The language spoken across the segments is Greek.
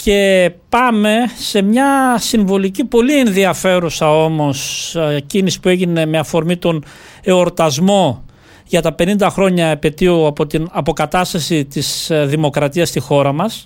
Και πάμε σε μια συμβολική πολύ ενδιαφέρουσα όμως κίνηση που έγινε με αφορμή τον εορτασμό για τα 50 χρόνια επετείου από την αποκατάσταση της δημοκρατίας στη χώρα μας.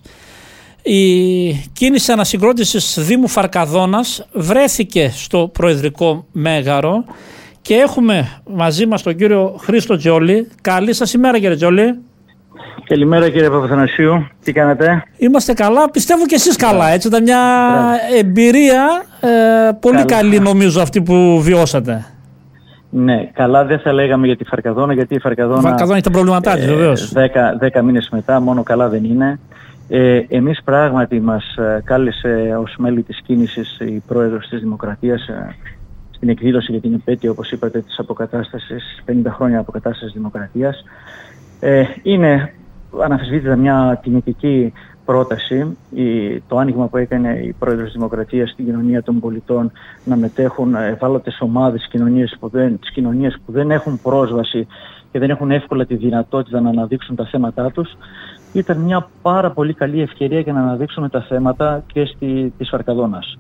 Η κίνηση ανασυγκρότησης Δήμου Φαρκαδόνας βρέθηκε στο Προεδρικό Μέγαρο και έχουμε μαζί μας τον κύριο Χρήστο Τζιόλη. Καλή σας ημέρα, κύριε Τζιόλη. Καλημέρα, κύριε Παπαθανασίου. Τι κάνετε? Είμαστε καλά. Πιστεύω και εσείς καλά. Έτσι ήταν μια εμπειρία πολύ καλή, νομίζω, αυτή που βιώσατε. Ναι, καλά δεν θα λέγαμε για τη Φαρκαδόνα, γιατί η Φαρκαδόνα έχει τα προβλήματά της, βεβαίως. 10 μήνες μετά, μόνο καλά δεν είναι. Εμείς πράγματι μας κάλεσε ως μέλη της κίνησης η πρόεδρος της Δημοκρατίας στην εκδήλωση για την επέτειο, όπως είπατε, της αποκατάστασης, 50 χρόνια αποκατάστασης Δημοκρατίας. Είναι αναμφισβήτητα μια τιμητική πρόταση, το άνοιγμα που έκανε η πρόεδρος της Δημοκρατίας στην κοινωνία των πολιτών να μετέχουν ευάλωτες ομάδες της κοινωνίας που δεν έχουν πρόσβαση και δεν έχουν εύκολα τη δυνατότητα να αναδείξουν τα θέματά τους. Ήταν μια πάρα πολύ καλή ευκαιρία για να αναδείξουμε τα θέματα και της Φαρκαδόνας.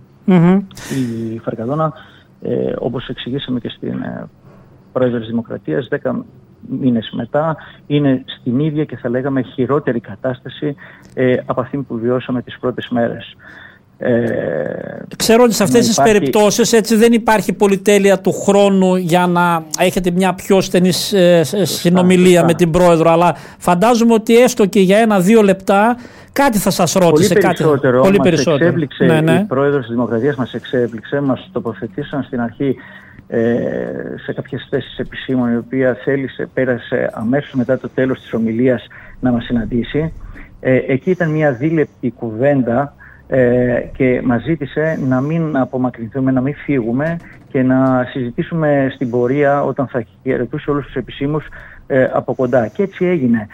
Η Φαρκαδόνα, όπως εξηγήσαμε και στην πρόεδρο της Δημοκρατίας, 10 μήνες μετά είναι στην ίδια και θα λέγαμε χειρότερη κατάσταση από αυτή που βιώσαμε τις πρώτες μέρες. Ξέρω ότι σε αυτές τις περιπτώσεις έτσι δεν υπάρχει πολυτέλεια του χρόνου για να έχετε μια πιο στενή συνομιλία με την πρόεδρο, αλλά φαντάζομαι ότι έστω και για 1-2 λεπτά κάτι θα σας ρώτησε. Πολύ περισσότερο. Η πρόεδρος της Δημοκρατίας μας εξέπληξε, μας τοποθετήσαν στην αρχή σε κάποιες θέσεις επισήμων, η οποία πέρασε αμέσως μετά το τέλος της ομιλίας να μας συναντήσει. Εκεί ήταν μια δίλεπτη κουβέντα και μας ζήτησε να μην απομακρυνθούμε, να μην φύγουμε και να συζητήσουμε στην πορεία όταν θα χαιρετούσε όλους τους επισήμους από κοντά. Και έτσι έγινε.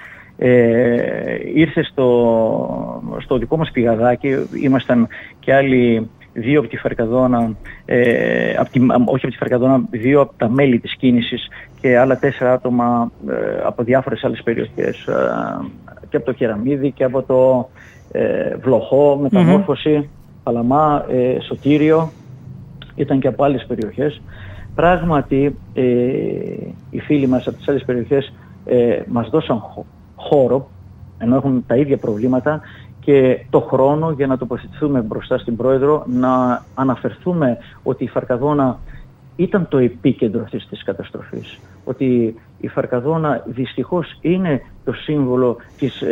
Ήρθε στο δικό μας πηγαδάκι, ήμασταν και άλλοι 2 από τη Φαρκαδόνα, όχι από τη Φαρκαδόνα, 2 από τα μέλη της κίνησης και άλλα 4 άτομα από διάφορες άλλες περιοχές, και από το Κεραμίδι και από το Βλοχό, Μεταμόρφωση, Παλαμά, Σωτήριο, ήταν και από άλλες περιοχές. Πράγματι, οι φίλοι μας από τις άλλες περιοχές μας δώσαν χώρο, ενώ έχουν τα ίδια προβλήματα, και το χρόνο για να τοποθετηθούμε μπροστά στην πρόεδρο, να αναφερθούμε ότι η Φαρκαδόνα ήταν το επίκεντρο αυτής της καταστροφής. Ότι η Φαρκαδόνα δυστυχώς είναι το σύμβολο της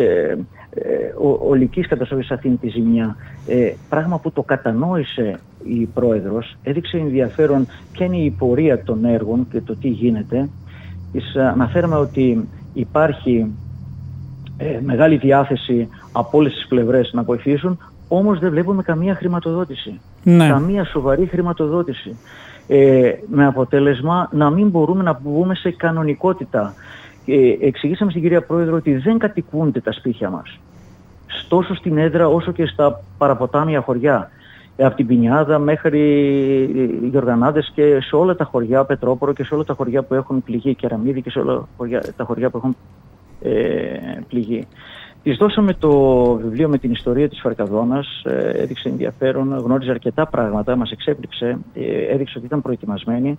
ολικής καταστροφής σε αυτήν τη ζημιά. Πράγμα που το κατανόησε η πρόεδρος, έδειξε ενδιαφέρον ποια είναι η πορεία των έργων και το τι γίνεται. Της αναφέραμε ότι υπάρχει μεγάλη διάθεση από όλες τις πλευρές να βοηθήσουν, όμως δεν βλέπουμε καμία χρηματοδότηση. Ναι. Καμία σοβαρή χρηματοδότηση. Με αποτέλεσμα να μην μπορούμε να μπούμε σε κανονικότητα. Εξηγήσαμε στην κυρία Πρόεδρο ότι δεν κατοικούνται τα σπίτια μας, τόσο στην Έδρα όσο και στα παραποτάμια χωριά. Από την Πινιάδα μέχρι Γιοργανάδες και σε όλα τα χωριά, Πετρόπορο και σε όλα τα χωριά που έχουν πληγεί, Κεραμίδη και σε όλα τα χωριά που έχουν πληγεί. Της δώσαμε το βιβλίο με την ιστορία της Φαρκαδόνας, έδειξε ενδιαφέρον, γνώριζε αρκετά πράγματα, μας εξέπληξε, έδειξε ότι ήταν προετοιμασμένη.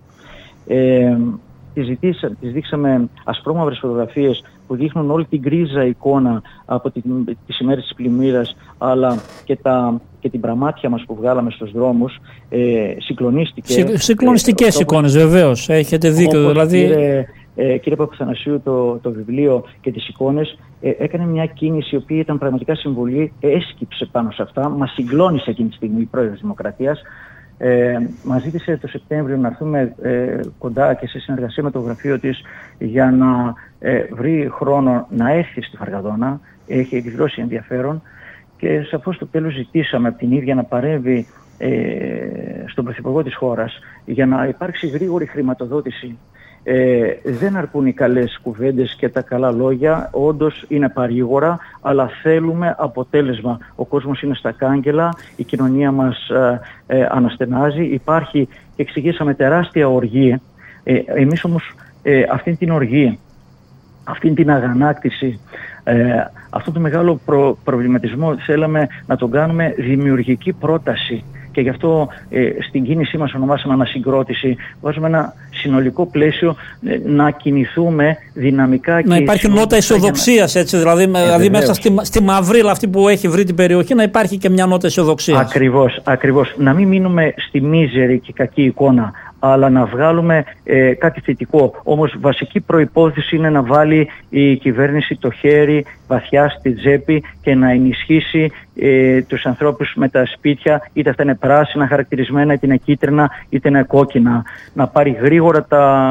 Της δείξαμε ασπρόμαυρες φωτογραφίες που δείχνουν όλη την γκρίζα εικόνα από τις ημέρες της πλημμύρας, αλλά και την πραμάτια μας που βγάλαμε στους δρόμους. Συγκλονίστηκε. Συγκλονιστικές εικόνες, βεβαίως, έχετε δίκιο. Δηλαδή... Κύριε Παπαθανασίου, το βιβλίο και τις εικόνες έκανε μια κίνηση η οποία ήταν πραγματικά συμβολή, έσκυψε πάνω σε αυτά, μας συγκλώνησε εκείνη τη στιγμή η πρόεδρος της Δημοκρατίας. Μας ζήτησε το Σεπτέμβριο να έρθουμε κοντά και σε συνεργασία με το γραφείο της για να βρει χρόνο να έρθει στη Φαρκαδόνα. Έχει εκδηλώσει ενδιαφέρον και σαφώς στο τέλος ζητήσαμε από την ίδια να παρέμβει στον Πρωθυπουργό της χώρας για να υπάρξει γρήγορη χρηματοδότηση. Δεν αρκούν οι καλές κουβέντες και τα καλά λόγια, όντως είναι παρήγορα, αλλά θέλουμε αποτέλεσμα. Ο κόσμος είναι στα κάγκελα, η κοινωνία μας αναστενάζει, υπάρχει και εξηγήσαμε τεράστια οργή. Εμείς όμως αυτήν την οργή, αυτήν την αγανάκτηση, Αυτό το μεγάλο προβληματισμό θέλαμε να τον κάνουμε δημιουργική πρόταση. Και γι' αυτό στην κίνησή μας ονομάσαμε ανασυγκρότηση. Βάζουμε ένα συνολικό πλαίσιο να κινηθούμε δυναμικά. Να υπάρχει νότα αισιοδοξίας, έτσι, δηλαδή μέσα στη μαυρίλα αυτή που έχει βρει την περιοχή να υπάρχει και μια νότα αισιοδοξίας. Ακριβώς. Να μην μείνουμε στη μίζερη και κακή εικόνα, αλλά να βγάλουμε κάτι θετικό. Όμως βασική προϋπόθεση είναι να βάλει η κυβέρνηση το χέρι βαθιά στη τσέπη και να ενισχύσει τους ανθρώπους με τα σπίτια, είτε αυτά είναι πράσινα χαρακτηρισμένα, είτε είναι κίτρινα, είτε είναι κόκκινα. Να πάρει γρήγορα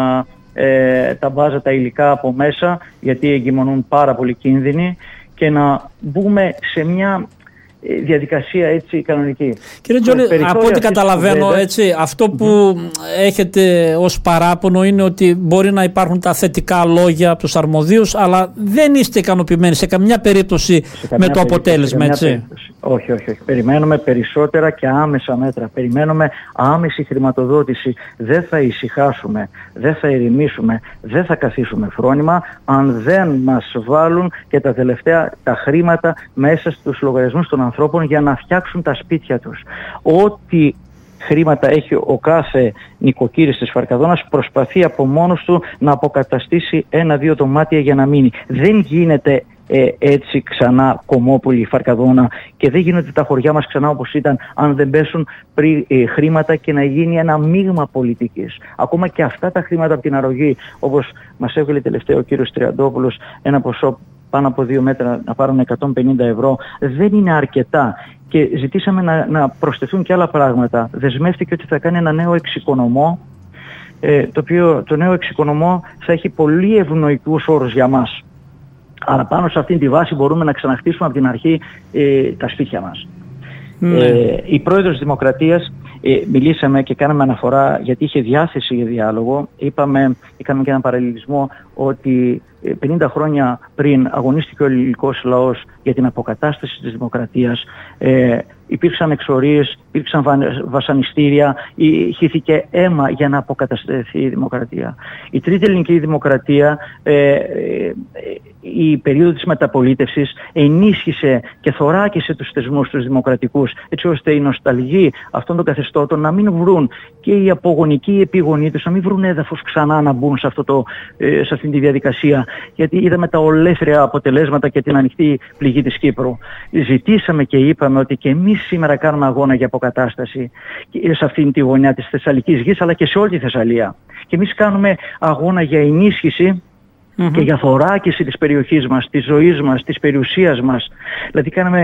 τα μπάζα, τα υλικά από μέσα, γιατί εγκυμονούν πάρα πολύ κίνδυνοι, και να μπούμε σε μια διαδικασία έτσι κανονική. Κύριε Τζόλη, από ό,τι καταλαβαίνω, έτσι, αυτό που έχετε ως παράπονο είναι ότι μπορεί να υπάρχουν τα θετικά λόγια από τους αρμοδίους, αλλά δεν είστε ικανοποιημένοι σε καμιά περίπτωση με το αποτέλεσμα, έτσι. Όχι. Περιμένουμε περισσότερα και άμεσα μέτρα. Περιμένουμε άμεση χρηματοδότηση. Δεν θα ησυχάσουμε, δεν θα ηρεμήσουμε, δεν θα καθίσουμε φρόνημα αν δεν μας βάλουν και τα τελευταία τα χρήματα μέσα στους λογαριασμούς των ανθρώπων για να φτιάξουν τα σπίτια τους. Ό,τι χρήματα έχει ο κάθε νοικοκύρης της Φαρκαδόνας προσπαθεί από μόνος του να αποκαταστήσει 1-2 δωμάτια για να μείνει. Δεν γίνεται έτσι ξανά Κομμόπολη, Φαρκαδόνα, και δεν γίνονται τα χωριά μας ξανά όπως ήταν αν δεν πέσουν χρήματα και να γίνει ένα μείγμα πολιτικής. Ακόμα και αυτά τα χρήματα από την αρρωγή, όπως μας έβγαλε τελευταίο ο κύριος Τριαντόπουλος, ένα ποσό πάνω από 2 μέτρα να πάρουν 150 ευρώ, δεν είναι αρκετά. Και ζητήσαμε να προσθεθούν και άλλα πράγματα. Δεσμεύτηκε ότι θα κάνει ένα νέο εξοικονομό, το οποίο το νέο εξοικονομό θα έχει πολύ ευνοϊκούς όρους για μας. Αλλά πάνω σε αυτήν τη βάση μπορούμε να ξαναχτίσουμε από την αρχή τα σπίτια μας. Η πρόεδρος της Δημοκρατίας, μιλήσαμε και κάναμε αναφορά γιατί είχε διάθεση για διάλογο. Κάναμε και έναν παραλληλισμό ότι 50 χρόνια πριν αγωνίστηκε ο ελληνικός λαός για την αποκατάσταση της δημοκρατίας. Υπήρξαν εξορίες, υπήρξαν βασανιστήρια, χύθηκε αίμα για να αποκατασταθεί η δημοκρατία. Η τρίτη ελληνική δημοκρατία, η περίοδο της μεταπολίτευσης, ενίσχυσε και θωράκισε τους θεσμούς τους δημοκρατικούς, έτσι ώστε οι νοσταλγοί αυτών των καθεστώτων να μην βρουν, και οι απογονικοί, οι επίγονοί τους, να μην βρουν έδαφος ξανά να μπουν σε αυτήν τη διαδικασία. Γιατί είδαμε τα ολέθρια αποτελέσματα και την ανοιχτή πληγή της Κύπρου. Ζητήσαμε και είπαμε ότι και εμείς σήμερα κάνουμε αγώνα για αποκατάσταση σε αυτήν τη γωνιά της Θεσσαλικής γης, αλλά και σε όλη τη Θεσσαλία. Και εμείς κάνουμε αγώνα για ενίσχυση και για θωράκιση της περιοχής μας, της ζωής μας, της περιουσίας μας. Δηλαδή κάναμε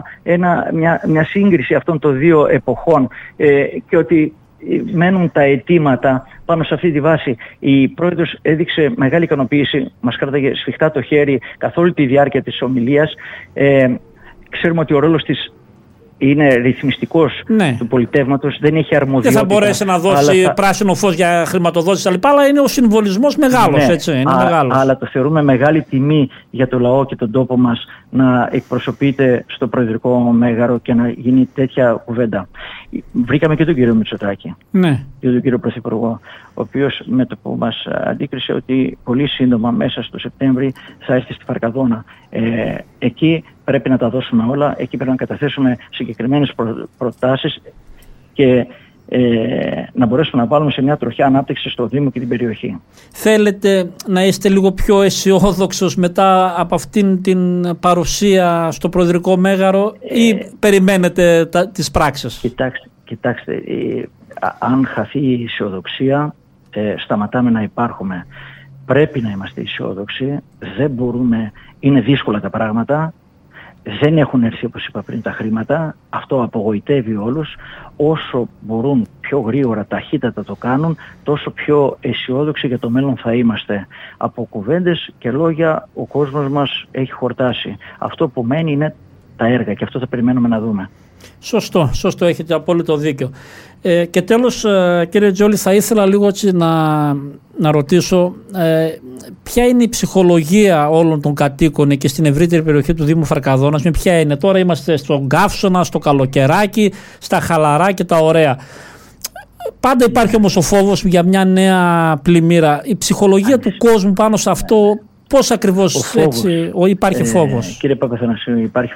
μια σύγκριση αυτών των δύο εποχών, και ότι μένουν τα αιτήματα πάνω σε αυτή τη βάση. Η πρόεδρος έδειξε μεγάλη ικανοποίηση, μας κράταγε σφιχτά το χέρι καθ' όλη τη διάρκεια της ομιλίας. Ξέρουμε ότι ο ρόλος της είναι ρυθμιστικός, του πολιτεύματος, δεν έχει αρμοδιότητα. Δεν θα μπορέσει να δώσει πράσινο φως για χρηματοδότηση αλλά είναι ο συμβολισμός μεγάλος, έτσι. Είναι μεγάλος. Αλλά το θεωρούμε μεγάλη τιμή για το λαό και τον τόπο μας να εκπροσωπείται στο Προεδρικό Μέγαρο και να γίνει τέτοια κουβέντα. Βρήκαμε και τον κύριο Μητσοτάκη, και τον κύριο Πρωθυπουργό, ο οποίος με το που μας αντίκρισε ότι πολύ σύντομα μέσα στο Σεπτέμβρη θα έρθει στη Φαρκαδόνα. Εκεί πρέπει να τα δώσουμε όλα, εκεί πρέπει να καταθέσουμε συγκεκριμένες προτάσεις και να μπορέσουμε να βάλουμε σε μια τροχιά ανάπτυξη στο Δήμο και την περιοχή. Θέλετε να είστε λίγο πιο αισιόδοξος μετά από αυτήν την παρουσία στο Προεδρικό Μέγαρο ή περιμένετε τις πράξεις? Κοιτάξτε, αν χαθεί η αισιοδοξία, σταματάμε να υπάρχουμε. Πρέπει να είμαστε αισιόδοξοι, δεν μπορούμε, είναι δύσκολα τα πράγματα. Δεν έχουν έρθει, όπως είπα πριν, τα χρήματα. Αυτό απογοητεύει όλους. Όσο μπορούν πιο γρήγορα, ταχύτατα το κάνουν, τόσο πιο αισιόδοξοι για το μέλλον θα είμαστε. Από κουβέντες και λόγια ο κόσμος μας έχει χορτάσει. Αυτό που μένει είναι τα έργα και αυτό θα περιμένουμε να δούμε. Σωστό, έχετε απόλυτο δίκιο. Και τέλος, κύριε Τζόλη, θα ήθελα λίγο έτσι να ρωτήσω ποια είναι η ψυχολογία όλων των κατοίκων και στην ευρύτερη περιοχή του Δήμου Φαρκαδόνας. Ποια είναι? Τώρα είμαστε στον Καύσωνα, στο Καλοκαιράκι, στα χαλαρά και τα ωραία. Πάντα υπάρχει όμως ο φόβος για μια νέα πλημμύρα. Η ψυχολογία του κόσμου πάνω σε αυτό Πώς ακριβώς έτσι υπάρχει φόβος? Κύριε Παπαθανασίου, υπάρχει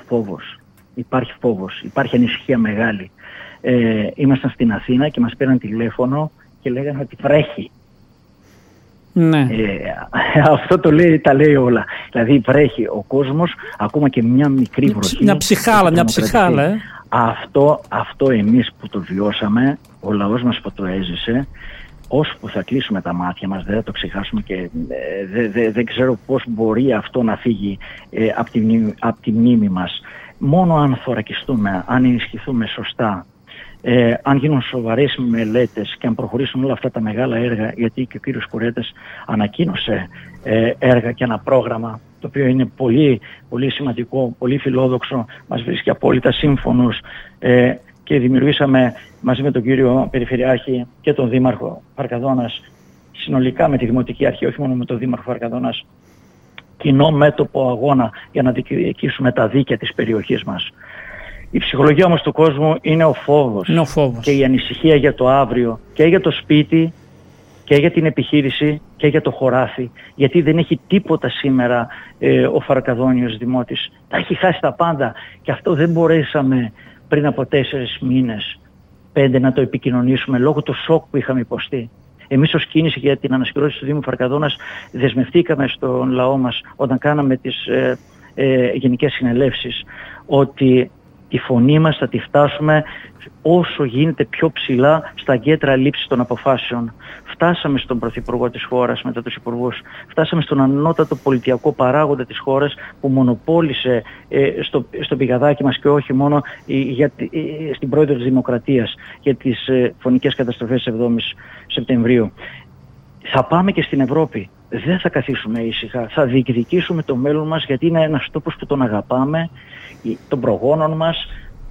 φόβος. Υπάρχει ανησυχία μεγάλη. Ήμασταν στην Αθήνα και μας πήραν τηλέφωνο και λέγανε ότι βρέχει. Ναι. Αυτό τα λέει όλα. Δηλαδή βρέχει ο κόσμος, ακόμα και μια μικρή βροχή. Μια ψυχάλα. Αυτό εμείς που το βιώσαμε, ο λαός μας που το έζησε, ώσπου θα κλείσουμε τα μάτια μας, δεν θα το ξεχάσουμε και δεν ξέρω πώς μπορεί αυτό να φύγει από τη μνήμη μας. Μόνο αν θωρακιστούμε, αν ενισχυθούμε σωστά, αν γίνουν σοβαρές μελέτες και αν προχωρήσουν όλα αυτά τα μεγάλα έργα, γιατί και ο κύριος Κουρέτας ανακοίνωσε έργα και ένα πρόγραμμα το οποίο είναι πολύ, πολύ σημαντικό, πολύ φιλόδοξο, μας βρίσκει απόλυτα σύμφωνος, και δημιουργήσαμε μαζί με τον κύριο Περιφερειάρχη και τον Δήμαρχο Φαρκαδόνας, συνολικά με τη Δημοτική Αρχή, όχι μόνο με τον Δήμαρχο Φαρκαδόνας, κοινό μέτωπο αγώνα για να διεκδικήσουμε τα δίκαια της περιοχής μας. Η ψυχολογία όμως του κόσμου είναι ο φόβος και η ανησυχία για το αύριο και για το σπίτι και για την επιχείρηση και για το χωράφι, γιατί δεν έχει τίποτα σήμερα ο Φαρκαδόνιος Δημότης. Τα έχει χάσει τα πάντα και αυτό δεν μπορέσαμε πριν από 4 μήνες, 5 να το επικοινωνήσουμε λόγω του σοκ που είχαμε υποστεί. Εμείς ως κίνηση για την ανασυγκρότηση του Δήμου Φαρκαδόνας δεσμευτήκαμε στον λαό μας όταν κάναμε τις γενικές συνελεύσεις ότι τη φωνή μας θα τη φτάσουμε όσο γίνεται πιο ψηλά στα κέντρα λήψης των αποφάσεων. Φτάσαμε στον Πρωθυπουργό της χώρας μετά τους υπουργούς, φτάσαμε στον ανώτατο πολιτιακό παράγοντα της χώρας που μονοπόλησε στο πηγαδάκι μας και όχι μόνο στην πρόεδρο της Δημοκρατίας για τις φωνικές καταστροφές της 7ης Σεπτεμβρίου. Θα πάμε και στην Ευρώπη. Δεν θα καθίσουμε ήσυχα. Θα διεκδικήσουμε το μέλλον μας, γιατί είναι ένας τόπος που τον αγαπάμε, των προγόνων μας,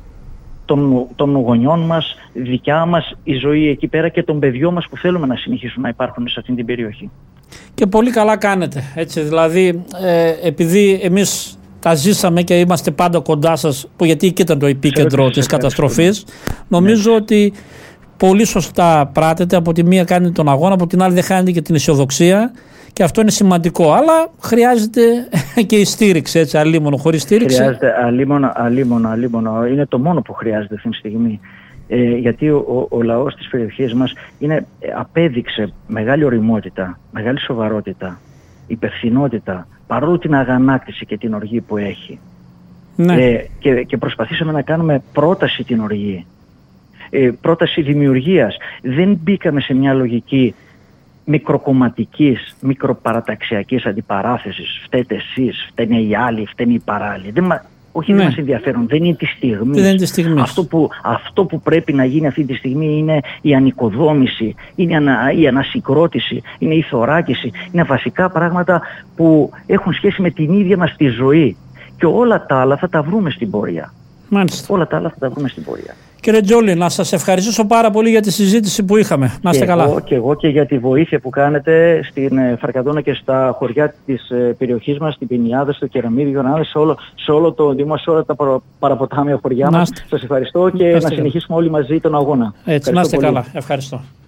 των γονιών μας, δικιά μας η ζωή εκεί πέρα και των παιδιών μας που θέλουμε να συνεχίσουν να υπάρχουν σε αυτή την περιοχή. Και πολύ καλά κάνετε. Έτσι, δηλαδή, επειδή εμείς τα ζήσαμε και είμαστε πάντα κοντά σας, που γιατί εκεί ήταν το επίκεντρο της καταστροφής, νομίζω ότι πολύ σωστά πράτετε. Από τη μία κάνετε τον αγώνα, από την άλλη δεν χάνετε και την αισιοδοξία. Και αυτό είναι σημαντικό, αλλά χρειάζεται και η στήριξη, έτσι, αλίμονο, χωρίς στήριξη. Χρειάζεται αλίμονο. Είναι το μόνο που χρειάζεται αυτή τη στιγμή. Γιατί ο λαός της περιοχής μας απέδειξε μεγάλη ωριμότητα, μεγάλη σοβαρότητα, υπευθυνότητα, παρόλο την αγανάκτηση και την οργή που έχει. Ναι. Και προσπαθήσαμε να κάνουμε πρόταση την οργή. Πρόταση δημιουργίας. Δεν μπήκαμε σε μια λογική μικροκομματικής, μικροπαραταξιακής αντιπαράθεσης. Φταίτε εσείς, φταίνε οι άλλοι, φταίνε οι παράλληλοι. Δεν μας ενδιαφέρουν, δεν είναι τη στιγμή. Αυτό που πρέπει να γίνει αυτή τη στιγμή είναι η ανοικοδόμηση, είναι η ανασυγκρότηση, είναι η θωράκιση. Είναι βασικά πράγματα που έχουν σχέση με την ίδια μας τη ζωή. Και όλα τα άλλα θα τα βρούμε στην πορεία. Μάλιστα. πορεία. Κύριε Τζόλι, να σας ευχαριστήσω πάρα πολύ για τη συζήτηση που είχαμε. Να είστε καλά. Και εγώ και για τη βοήθεια που κάνετε στην Φαρκαδόνα και στα χωριά της περιοχής μας, στην Πινιάδα, στο Κεραμίδιο, σε όλο το Δήμο, σε όλα τα παραποτάμια χωριά μας. Σας ευχαριστώ και να συνεχίσουμε όλοι μαζί τον αγώνα. Έτσι, να είστε καλά. Ευχαριστώ.